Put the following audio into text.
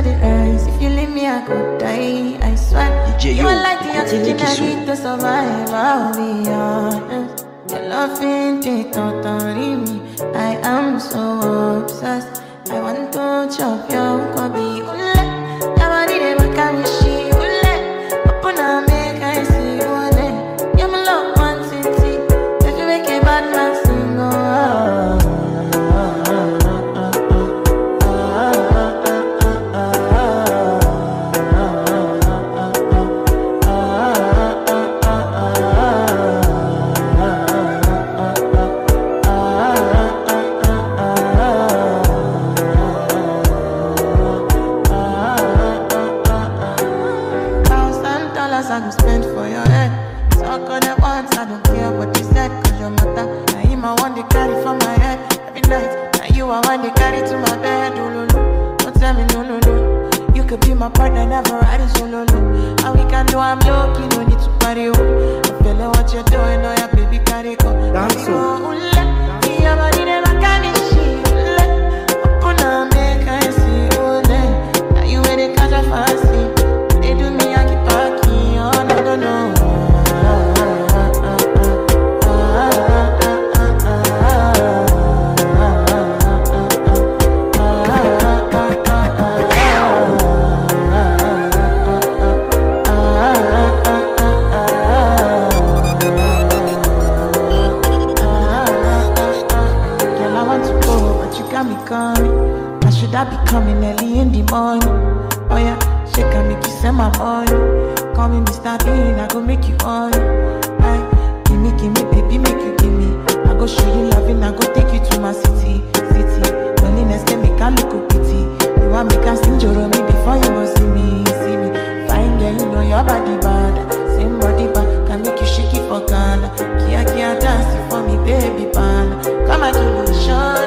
the rise. If you leave me, I could die. I swear. DJ You Yo, are like the oxygen I Kisu. need to survive. I'll be honest. Your love ain't it totally me. I am so obsessed. I want to chop your kwabi. Ule, your body never carry she. Ule, open and make I see you. Ule, you're my love one city. If you make a bad man sing, I go spend for your head. Talk on the ones, I don't care what you said. Cause your matter, now him I want to carry for my head. Every night, now you I want to carry to my bed. Oh, no, no. Don't tell me no, no, no. You could be my partner, never riding solo, no. And we can do, I'm lucky, no need to party, oh. I'm feeling what you're doing, oh yeah, baby, carry go. Dance, oh. Your body never carry shit, open up, make I see, oh, now you ready, catch a fancy. They do me, I keep parking, oh, no, no, no. I should I be coming early in the morning? Oh yeah, shake and make you send my money. Call me Mr. Bean, I go make you on. Give me, baby, make you give me. I go show you loving, I go take you to my city. Loneliness can make a look pity. You want me can sing your me before you go see me. Fine girl, you know your body bad. Same body bad, can make you shake it for Ghana. Kia dance for me, baby, pan. Come and do the show.